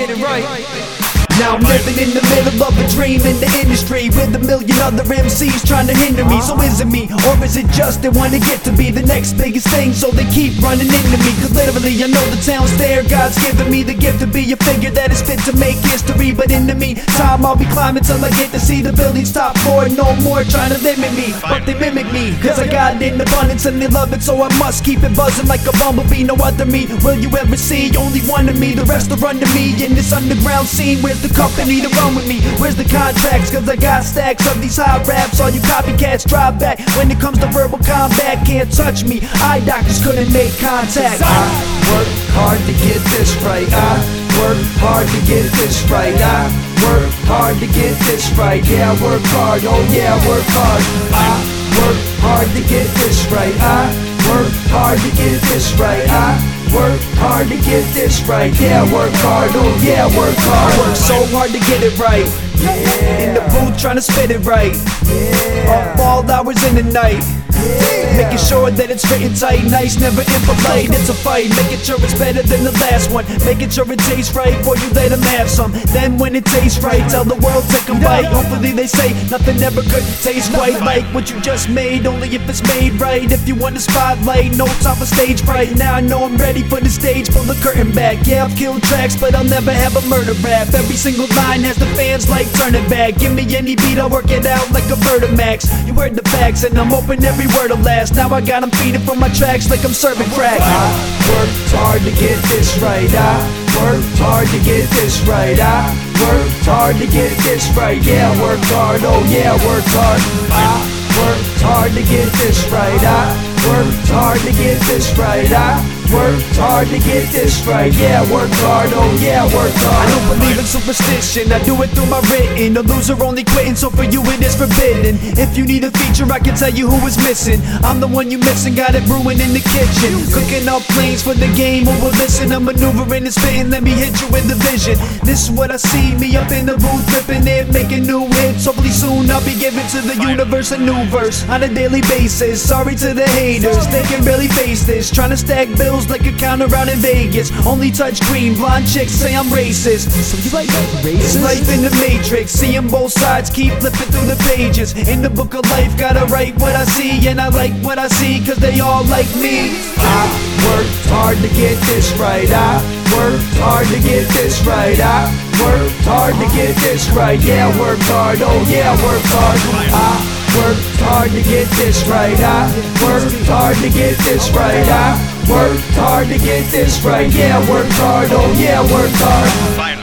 get it right. Now I'm living in the middle of a dream in the industry, with a million other MCs trying to hinder me. So is it me, or is it just they want to get to be the next biggest thing, so they keep running into me? Cause literally I know the talent's there, God's given me the gift to be a figure that is fit to make history. But in the meantime I'll be climbing till I get to see the building's top floor. No more trying to limit me, but they mimic me, cause I got it in abundance and they love it, so I must keep it buzzing like a bumblebee. No other me will you ever see, only one of me, the rest are under me. In this underground scene, where's the company to run with me? Where's the contracts? Cause I got stacks of these hot raps. All you copycats drop back. When it comes to verbal combat, can't touch me. Eye doctors couldn't make contact. I work hard to get this right. I work hard to get this right. I work hard to get this right. Yeah, I work hard. Oh yeah, I work hard. I work hard to get this right. I work hard to get this right. I work hard to get this right. Yeah, I work hard. Oh yeah, I work hard. I work so hard to get it right. Yeah. In the booth trying to spit it right. Yeah. Up all hours in the night. Yeah. Making sure that it's written tight, nice, never impolite. It's a fight, making sure it's better than the last one. Making sure it tastes right before you let them have some. Then when it tastes right, tell the world take a bite. Hopefully they say nothing ever could taste quite like what you just made, only if it's made right. If you want the spotlight, no time for stage fright. Now I know I'm ready for the stage, pull the curtain back. Yeah, I've killed tracks, but I'll never have a murder rap. Every single line has the fans like turn it back. Give me any beat, I'll work it out like a Vertimax. You heard the facts and I'm hoping every word will last. Now I got them feeding from my tracks like I'm serving crack. I worked hard to get this right. I worked hard to get this right. I worked hard to get this right. Yeah, I worked hard. Oh yeah, I worked hard. I worked hard to get this right. I worked hard to get this right. I worked hard to get this right. Yeah, I worked hard. Oh yeah, I worked hard. I don't believe in superstition, I do it through my written. A loser only quitting, so for you it is forbidden. If you need a feature, I can tell you who is missing. I'm the one you missing, got it brewing in the kitchen. Cooking up planes for the game, who will listen? I'm maneuvering and spitting, let me hit you with the vision. This is what I see, me up in the booth, ripping it, making new hits. Hopefully soon I'll be giving to the universe a new verse on a daily basis. Sorry to the haters, they can barely face this. Trying to stack bills like a counter out in Vegas. Only touch green, blonde chicks say I'm racist. So you like racist? Life in the Matrix, seeing both sides, keep flipping through the pages. In the book of life, gotta write what I see, and I like what I see, cause they all like me. I worked hard to get this right. I worked hard to get this right. I worked hard to get this right. Yeah, I worked hard. Oh yeah, I worked hard. I worked hard to get this right. I worked hard to get this right. I worked hard to get this right. Yeah, I worked hard. Oh yeah, I worked hard.